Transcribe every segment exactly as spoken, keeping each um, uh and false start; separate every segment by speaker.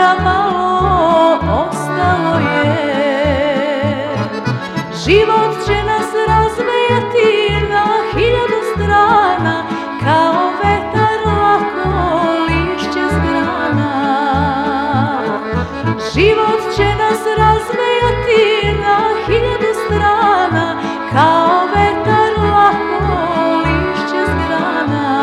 Speaker 1: svega malo ostalo je. Život će nas razvejati na hiljadu strana, kao vetar lako lišće s grana. Život će nas razvejati na hiljadu strana, kao vetar lako lišće s grana.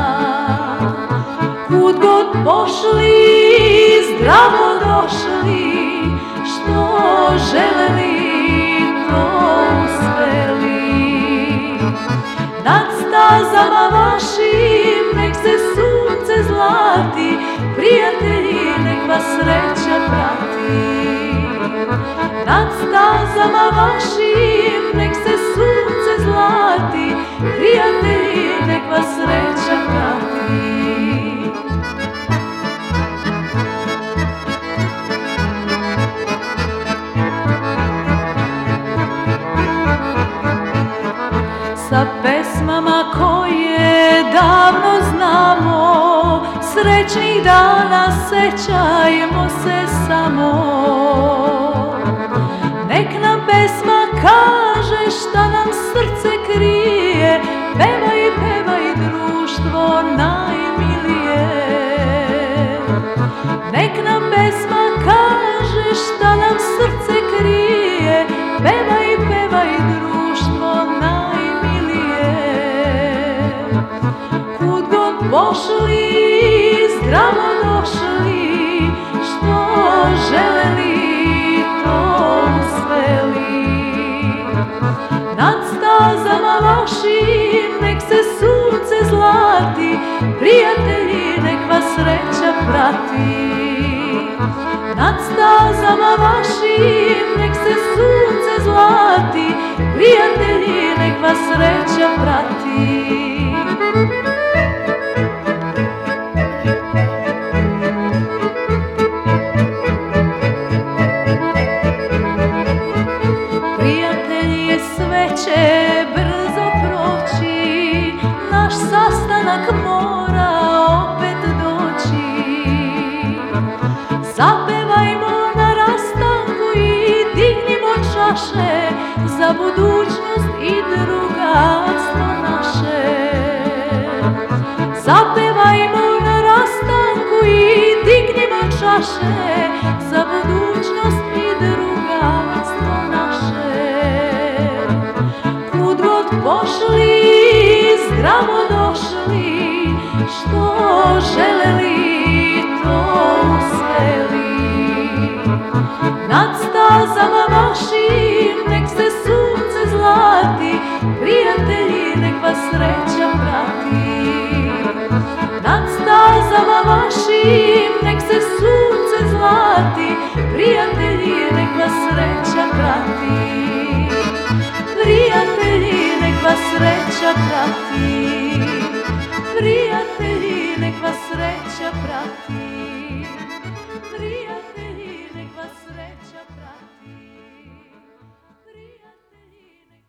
Speaker 1: Kud god pošli, zdravo došli, što želeli, to uspeli. Nad stazama vašim nek se sunce zlati, prijatelji, nek vas sreća prati. Nad stazama vašim nek se sunce zlati, prijatelji, nek vas sreća prati. Sa pesmama koje davno znamo, srećnih dana sećajmo se samo. Nek nam pesma kaže šta nam srce krije, pevaj, pevaj društvo najmilije. Nek nam pesma kaže šta nam srce krije, pevaj, pevaj društvo najmilije. Kud god pošli, zdravo došli, što želeli, to uspeli. Nad stazama vašim nek se sunce zlati, prijatelji, nek vas sreća prati. Nad stazama vašim nek se sunce zlati, prijatelji, nek vas sreća prati. Prijatelji, sve će brzo proći, naš sastanak mora opet doći. Zapevajmo na rastanku i dignimo čaše za budućnost i drugarstvo naše. Zapevajmo na rastanku i dignimo čaše za budućnost i drugarstvo naše. Kud god pošli, zdravo došli, što želeli, to uspeli. Nad stazama vašim nek se sunce zlati, prijatelji, nek vas sreća prati. Nad stazama vašim nek se sunce zlati, prijatelji, nek vas sreća prati. Prijatelji, nek vas sreća prati. Prijatelji, nek vas sreća prati. Prijatelji, nek vas sreća prati.